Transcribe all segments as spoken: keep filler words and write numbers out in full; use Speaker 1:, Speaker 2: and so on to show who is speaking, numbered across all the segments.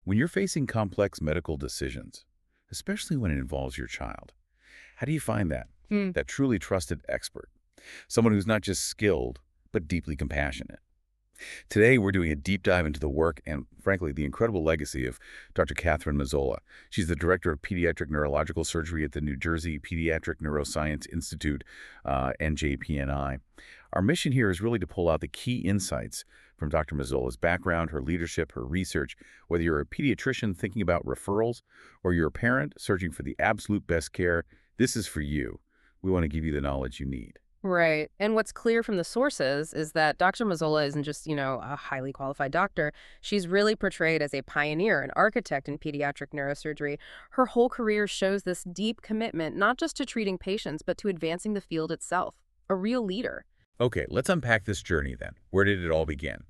Speaker 1: When you're facing complex medical decisions, especially when it involves your child, how do you find that?
Speaker 2: Hmm.
Speaker 1: That truly trusted expert? Someone who's not just skilled, but deeply compassionate. Today, we're doing a deep dive into the work and, frankly, the incredible legacy of Doctor Catherine Mazzola. She's the Director of Pediatric Neurological Surgery at the New Jersey Pediatric Neuroscience Institute, uh, N J P N I. Our mission here is really to pull out the key insights from Doctor Mazzola's background, her leadership, her research. Whether you're a pediatrician thinking about referrals or you're a parent searching for the absolute best care, this is for you. We want to give you the knowledge you need.
Speaker 2: Right. And what's clear from the sources is that Doctor Mazzola isn't just, you know, a highly qualified doctor. She's really portrayed as a pioneer, an architect in pediatric neurosurgery. Her whole career shows this deep commitment, not just to treating patients, but to advancing the field itself. A real leader.
Speaker 1: Okay, let's unpack this journey then. Where did it all begin?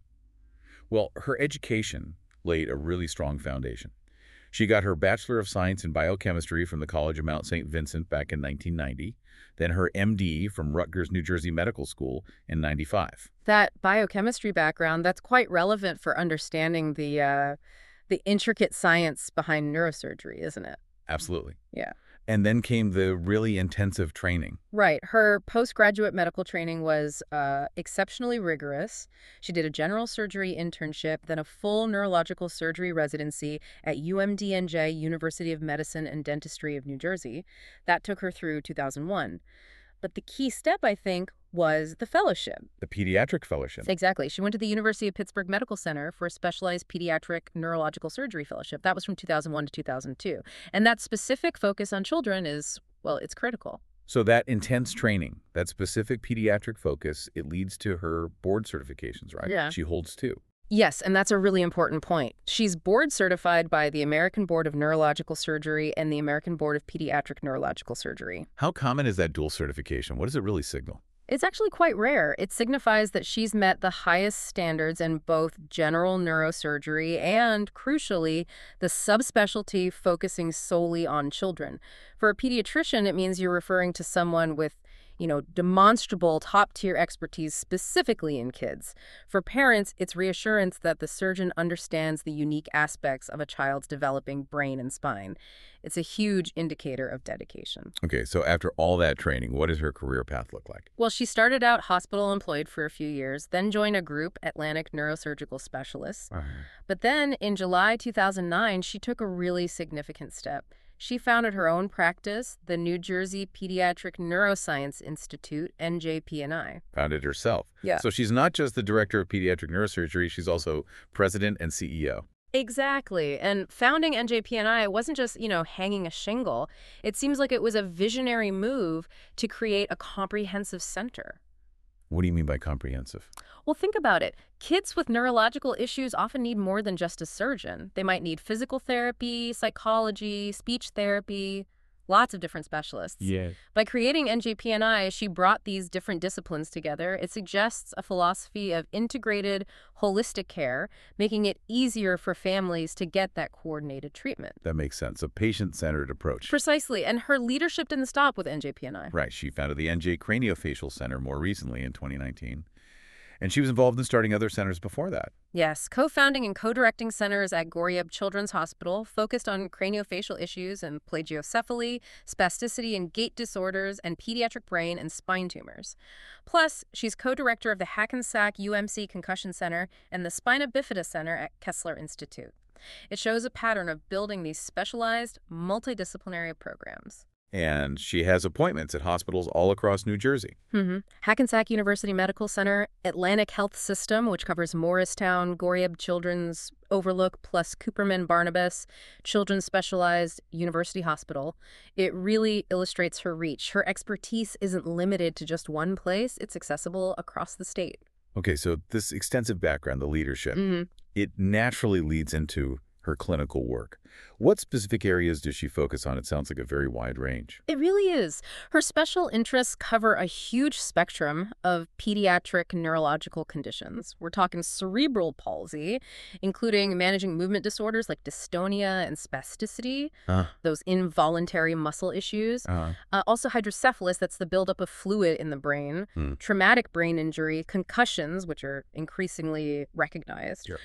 Speaker 1: Well, her education laid a really strong foundation. She got her Bachelor of Science in Biochemistry from the College of Mount Saint Vincent back in nineteen ninety, then her M D from Rutgers, New Jersey Medical School in ninety-five.
Speaker 2: That biochemistry background, that's quite relevant for understanding the, uh, the intricate science behind neurosurgery, isn't it?
Speaker 1: Absolutely.
Speaker 2: Yeah.
Speaker 1: And then came the really intensive training.
Speaker 2: Right. Her postgraduate medical training was uh, exceptionally rigorous. She did a general surgery internship, then a full neurological surgery residency at U M D N J, University of Medicine and Dentistry of New Jersey. That took her through two thousand one. But the key step, I think, was the fellowship.
Speaker 1: The pediatric fellowship.
Speaker 2: Exactly. She went to the University of Pittsburgh Medical Center for a specialized pediatric neurological surgery fellowship. That was from two thousand one to two thousand two. And that specific focus on children is, well, it's critical.
Speaker 1: So that intense training, that specific pediatric focus, it leads to her board certifications, right?
Speaker 2: Yeah.
Speaker 1: She holds two.
Speaker 2: Yes, and that's a really important point. She's board certified by the American Board of Neurological Surgery and the American Board of Pediatric Neurological Surgery.
Speaker 1: How common is that dual certification? What does it really signal?
Speaker 2: It's actually quite rare. It signifies that she's met the highest standards in both general neurosurgery and, crucially, the subspecialty focusing solely on children. For a pediatrician, it means you're referring to someone with, you know, demonstrable top-tier expertise specifically in kids. For parents, it's reassurance that the surgeon understands the unique aspects of a child's developing brain and spine. It's a huge indicator of dedication.
Speaker 1: Okay, so after all that training, what does her career path look like?
Speaker 2: Well, she started out hospital employed for a few years, then joined a group, Atlantic Neurosurgical Specialists.
Speaker 1: Uh,
Speaker 2: But then, in July two thousand nine, she took a really significant step. She founded her own practice, the New Jersey Pediatric Neuroscience Institute, N J P N I.
Speaker 1: founded herself.
Speaker 2: Yeah.
Speaker 1: So she's not just the director of pediatric neurosurgery, she's also president and C E O.
Speaker 2: Exactly. And founding N J P N I wasn't just, you know, hanging a shingle. It seems like it was a visionary move to create a comprehensive center.
Speaker 1: What do you mean by comprehensive?
Speaker 2: Well, think about it. Kids with neurological issues often need more than just a surgeon. They might need physical therapy, psychology, speech therapy, lots of different specialists.
Speaker 1: Yeah.
Speaker 2: By creating N J P N I, she brought these different disciplines together. It suggests a philosophy of integrated, holistic care, making it easier for families to get that coordinated treatment.
Speaker 1: That makes sense. A patient-centered approach.
Speaker 2: Precisely, and her leadership didn't stop with N J P N I.
Speaker 1: Right. She founded the N J Craniofacial Center more recently in twenty nineteen. And she was involved in starting other centers before that.
Speaker 2: Yes, co-founding and co-directing centers at Goryeb Children's Hospital focused on craniofacial issues and plagiocephaly, spasticity and gait disorders, and pediatric brain and spine tumors. Plus, she's co-director of the Hackensack U M C Concussion Center and the Spina Bifida Center at Kessler Institute. It shows a pattern of building these specialized, multidisciplinary programs.
Speaker 1: And she has appointments at hospitals all across New Jersey.
Speaker 2: Mm-hmm. Hackensack University Medical Center, Atlantic Health System, which covers Morristown, Goryeb Children's Overlook, plus Cooperman Barnabas Children's Specialized University Hospital. It really illustrates her reach. Her expertise isn't limited to just one place. It's accessible across the state.
Speaker 1: Okay, so this extensive background, the leadership,
Speaker 2: Mm-hmm.
Speaker 1: it naturally leads into her clinical work. What specific areas does she focus on? It sounds like a very wide range.
Speaker 2: It really is. Her special interests cover a huge spectrum of pediatric neurological conditions. We're talking cerebral palsy, including managing movement disorders like dystonia and spasticity,
Speaker 1: Uh,
Speaker 2: those involuntary muscle issues.
Speaker 1: uh,
Speaker 2: Uh, also hydrocephalus, that's the buildup of fluid in the brain,
Speaker 1: Hmm.
Speaker 2: traumatic brain injury, concussions, which are increasingly recognized.
Speaker 1: Sure.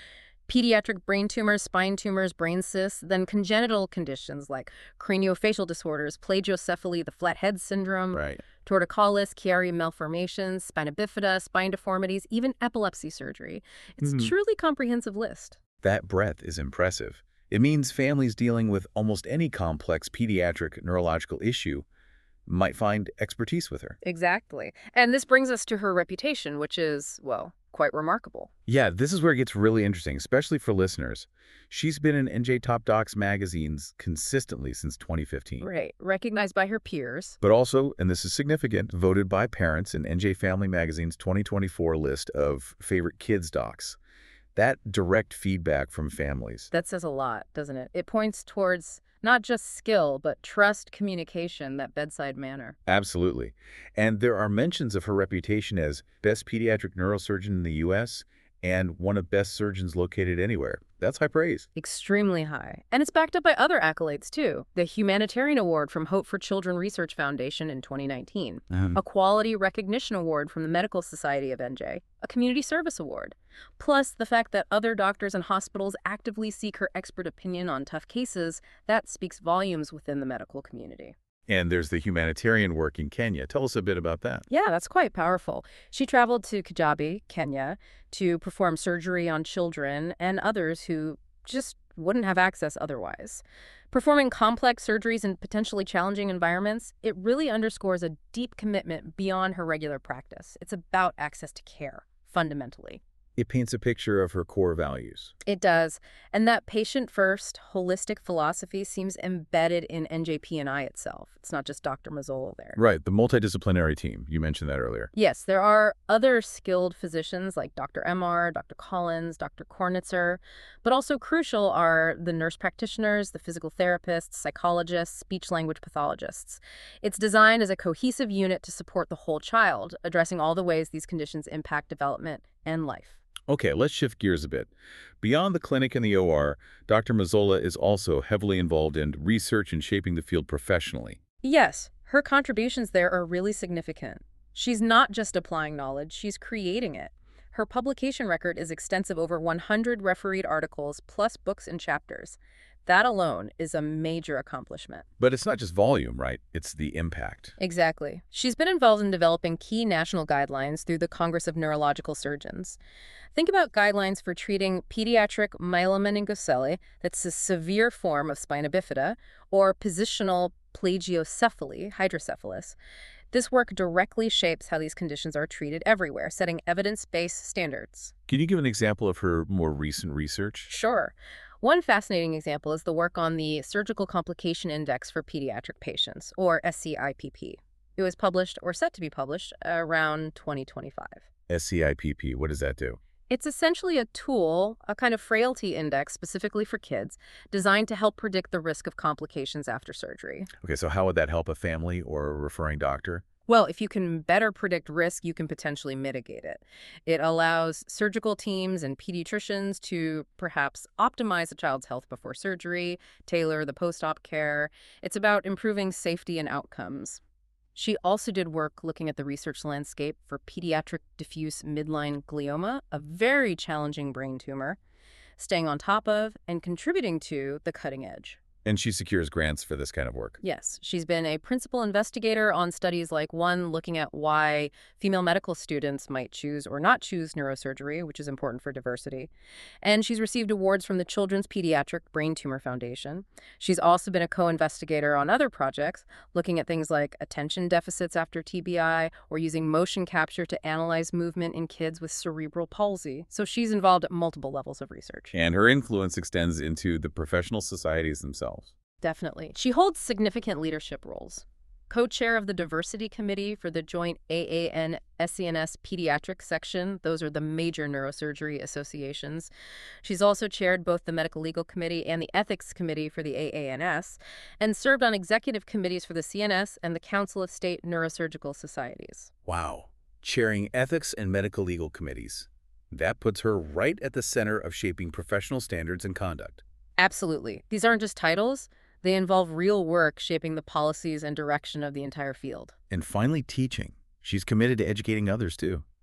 Speaker 2: Pediatric brain tumors, spine tumors, brain cysts, then congenital conditions like craniofacial disorders, plagiocephaly, the flat head syndrome,
Speaker 1: Right.
Speaker 2: torticollis, Chiari malformations, spina bifida, spine deformities, even epilepsy surgery. It's a
Speaker 1: Mhm.
Speaker 2: truly comprehensive list.
Speaker 1: That breadth is impressive. It means families dealing with almost any complex pediatric neurological issue might find expertise with her.
Speaker 2: Exactly. And this brings us to her reputation, which is, well, quite remarkable.
Speaker 1: Yeah, this is where it gets really interesting, especially for listeners. She's been in N J Top Docs magazines consistently since twenty fifteen.
Speaker 2: Right. Recognized by her peers.
Speaker 1: But also, and this is significant, voted by parents in N J Family Magazine's twenty twenty-four list of favorite kids docs. That direct feedback from families.
Speaker 2: That says a lot, doesn't it? It points towards not just skill, but trust, communication, that bedside manner.
Speaker 1: Absolutely. And there are mentions of her reputation as best pediatric neurosurgeon in the U S and one of best surgeons located anywhere. That's high praise.
Speaker 2: Extremely high. And it's backed up by other accolades, too. The Humanitarian Award from Hope for Children Research Foundation in twenty nineteen,
Speaker 1: Um,
Speaker 2: a Quality Recognition Award from the Medical Society of N J, a Community Service Award. Plus, the fact that other doctors and hospitals actively seek her expert opinion on tough cases, that speaks volumes within the medical community.
Speaker 1: and there's the humanitarian work in Kenya. Tell us a bit about that.
Speaker 2: Yeah, that's quite powerful. She traveled to Kijabe, Kenya, to perform surgery on children and others who just wouldn't have access otherwise. Performing complex surgeries in potentially challenging environments, it really underscores a deep commitment beyond her regular practice. It's about access to care, fundamentally.
Speaker 1: It paints a picture of her core values.
Speaker 2: It does. And that patient-first, holistic philosophy seems embedded in N J P and I itself. It's not just Doctor Mazzola there.
Speaker 1: Right, the multidisciplinary team. You mentioned that earlier.
Speaker 2: Yes, there are other skilled physicians like Doctor Emar, Doctor Collins, Doctor Kornitzer, but also crucial are the nurse practitioners, the physical therapists, psychologists, speech-language pathologists. It's designed as a cohesive unit to support the whole child, addressing all the ways these conditions impact development and life.
Speaker 1: Okay, let's shift gears a bit. Beyond the clinic and the O R, Doctor Mazzola is also heavily involved in research and shaping the field professionally.
Speaker 2: Yes, her contributions there are really significant. She's not just applying knowledge, she's creating it. Her publication record is extensive, over one hundred refereed articles, plus books and chapters. That alone is a major accomplishment.
Speaker 1: But it's not just volume, right? It's the impact.
Speaker 2: Exactly. She's been involved in developing key national guidelines through the Congress of Neurological Surgeons. Think about guidelines for treating pediatric myelomeningocele, that's a severe form of spina bifida, or positional plagiocephaly, hydrocephalus. This work directly shapes how these conditions are treated everywhere, setting evidence-based standards.
Speaker 1: Can you give an example of her more recent research?
Speaker 2: Sure. One fascinating example is the work on the Surgical Complication Index for Pediatric Patients, or S C I P P. It was published, or set to be published, around twenty twenty-five.
Speaker 1: S C I P P, what does that do?
Speaker 2: It's essentially a tool, a kind of frailty index specifically for kids, designed to help predict the risk of complications after surgery.
Speaker 1: Okay, so how would that help a family or a referring doctor?
Speaker 2: Well, if you can better predict risk, you can potentially mitigate it. It allows surgical teams and pediatricians to perhaps optimize a child's health before surgery, tailor the post-op care. It's about improving safety and outcomes. She also did work looking at the research landscape for pediatric diffuse midline glioma, a very challenging brain tumor, staying on top of and contributing to the cutting edge.
Speaker 1: And she secures grants for this kind of work.
Speaker 2: Yes, she's been a principal investigator on studies like one looking at why female medical students might choose or not choose neurosurgery, which is important for diversity. And she's received awards from the Children's Pediatric Brain Tumor Foundation. She's also been a co-investigator on other projects, looking at things like attention deficits after T B I or using motion capture to analyze movement in kids with cerebral palsy. So she's involved at multiple levels of research.
Speaker 1: And her influence extends into the professional societies themselves.
Speaker 2: Definitely. She holds significant leadership roles. Co-chair of the Diversity Committee for the joint A A N S E N S Pediatric Section. Those are the major neurosurgery associations. She's also chaired both the Medical Legal Committee and the Ethics Committee for the A A N S, and served on executive committees for the C N S and the Council of State Neurosurgical Societies.
Speaker 1: Wow. Chairing ethics and medical legal committees. That puts her right at the center of shaping professional standards and conduct.
Speaker 2: Absolutely. These aren't just titles. They involve real work shaping the policies and direction of the entire field.
Speaker 1: And finally, teaching. She's committed to educating others, too.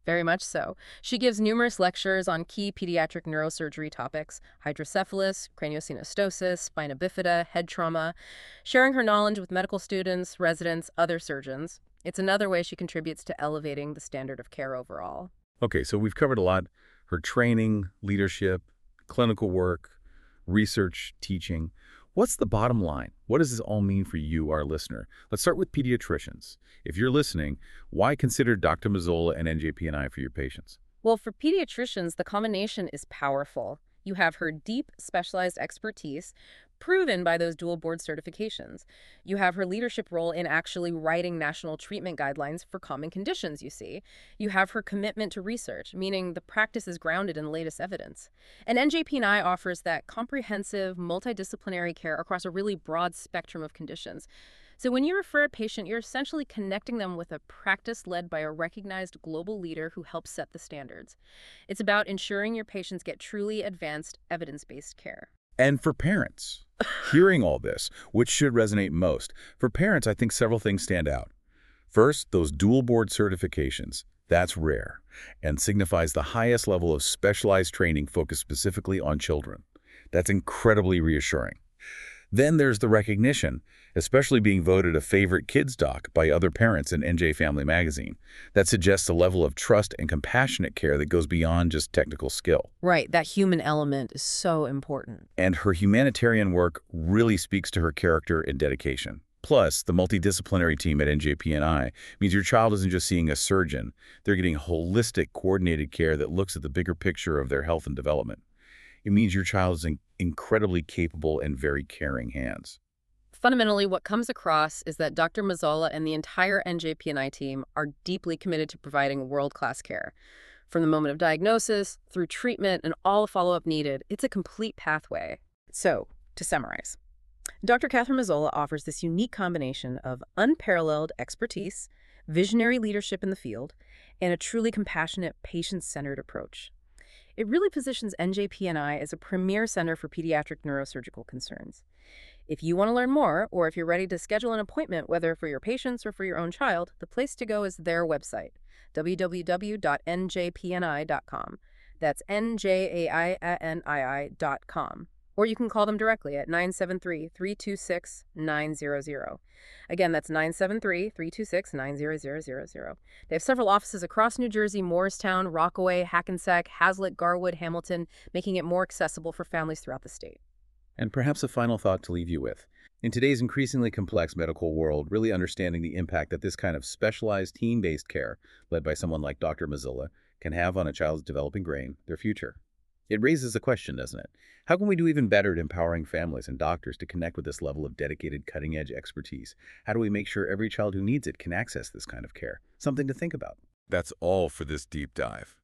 Speaker 2: Very much so. She gives numerous lectures on key pediatric neurosurgery topics: hydrocephalus, craniosynostosis, spina bifida, head trauma, sharing her knowledge with medical students, residents, other surgeons. It's another way she contributes to elevating the standard of care overall.
Speaker 1: Okay, so we've covered a lot. Her training, leadership, clinical work, research, teaching. What's the bottom line? What does this all mean for you, our listener? Let's start with pediatricians. If you're listening, why consider Doctor Mazzola and N J P N I for your patients?
Speaker 2: Well, for pediatricians, the combination is powerful. You have her deep, specialized expertise, proven by those dual board certifications. You have her leadership role in actually writing national treatment guidelines for common conditions, you see. You have her commitment to research, meaning the practice is grounded in the latest evidence. And N J P N I offers that comprehensive, multidisciplinary care across a really broad spectrum of conditions. So when you refer a patient, you're essentially connecting them with a practice led by a recognized global leader who helps set the standards. It's about ensuring your patients get truly advanced, evidence-based care.
Speaker 1: And for parents, hearing all this, which should resonate most? For parents, I think several things stand out. First, those dual board certifications. That's rare and signifies the highest level of specialized training focused specifically on children. That's incredibly reassuring. Then there's the recognition, especially being voted a favorite kids doc by other parents in N J Family Magazine. That suggests a level of trust and compassionate care that goes beyond just technical skill.
Speaker 2: Right, that human element is so important.
Speaker 1: And her humanitarian work really speaks to her character and dedication. Plus, the multidisciplinary team at N J P N I means your child isn't just seeing a surgeon. They're getting holistic, coordinated care that looks at the bigger picture of their health and development. It means your child is in incredibly capable and very caring hands.
Speaker 2: Fundamentally, what comes across is that Doctor Mazzola and the entire N J P N I team are deeply committed to providing world-class care. From the moment of diagnosis, through treatment, and all the follow-up needed, it's a complete pathway. So, to summarize, Doctor Catherine Mazzola offers this unique combination of unparalleled expertise, visionary leadership in the field, and a truly compassionate, patient-centered approach. It really positions N J P N I as a premier center for pediatric neurosurgical concerns. If you want to learn more, or if you're ready to schedule an appointment, whether for your patients or for your own child, the place to go is their website, w w w dot n j p n i dot com. That's N J A I N I I dot com. Or you can call them directly at nine seven three, three two six, nine zero zero. Again, that's nine seven three, three two six, nine zero zero zero. They have several offices across New Jersey: Morristown, Rockaway, Hackensack, Hazlitt, Garwood, Hamilton, making it more accessible for families throughout the state.
Speaker 1: And perhaps a final thought to leave you with. In today's increasingly complex medical world, really understanding the impact that this kind of specialized team-based care, led by someone like Doctor Mazzola, can have on a child's developing brain, their future. It raises a question, doesn't it? How can we do even better at empowering families and doctors to connect with this level of dedicated, cutting-edge expertise? How do we make sure every child who needs it can access this kind of care? Something to think about. That's all for this deep dive.